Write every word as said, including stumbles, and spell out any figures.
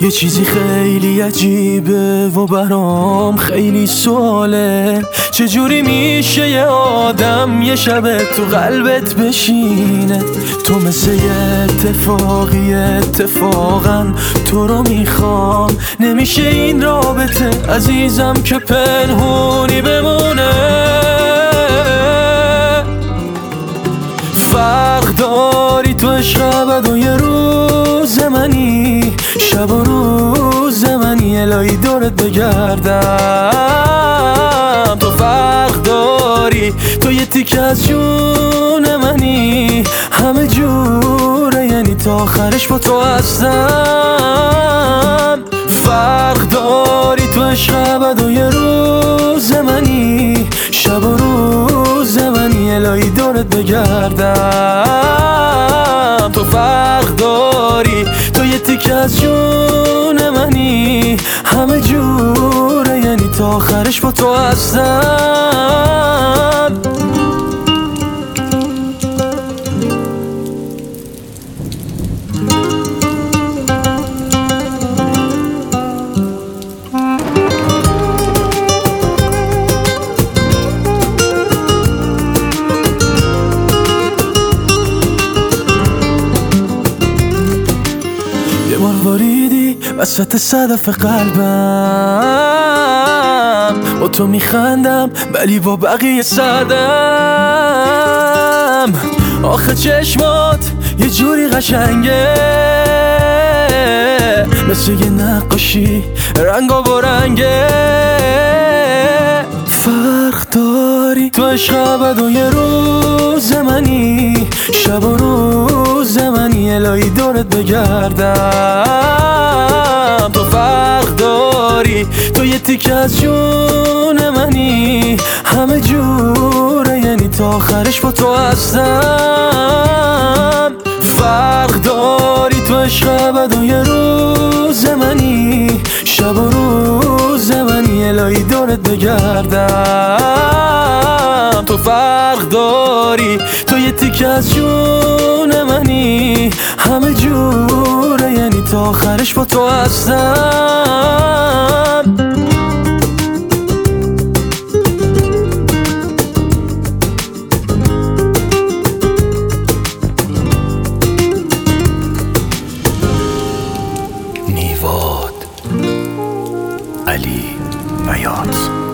یه چیزی خیلی عجیبه و برام خیلی سواله، چجوری میشه یه آدم یه شب تو قلبت بشینه؟ تو مثل یه اتفاقی اتفاقا تو رو میخوام، نمیشه این رابطه عزیزم که پنهونی بمونه. فرق داری تو عشق ابد و یه روز منی، شب و روز منی، الهی دورت بگردم. تو فرق داری، تو یه تیکه از جون منی، همه جوره یعنی تا آخرش با تو هستم. فرق داری تو عشق ابد و یه روز منی، شب و روز منی، الهی دورت بگردم. تو فرق داری، تو یه تیکه از جون منی، همه جوره یعنی تا آخرش با تو هستم. یه بار واریدی وسط صدف قلبم، با تو میخندم ولی با بقیه سردم. آخه چشمات یه جوری قشنگه، مثل یه نقاشی رنگا با رنگه. فرق داری تو عشق ابد و یه روز منی، شب و روز منی، الهی دورت بگردم. تو فرق داری، تو یه تیکه از جون منی، همه جوره یعنی تا آخرش با تو هستم. فرق داری تو عشق ابد و یه روز منی، شب و روز منی، الهی دورت بگردم. تو فرق داری، تو یه تیکه از جون منی، همه جوره یعنی تا آخرش با تو هستم. نیواد علی بیات.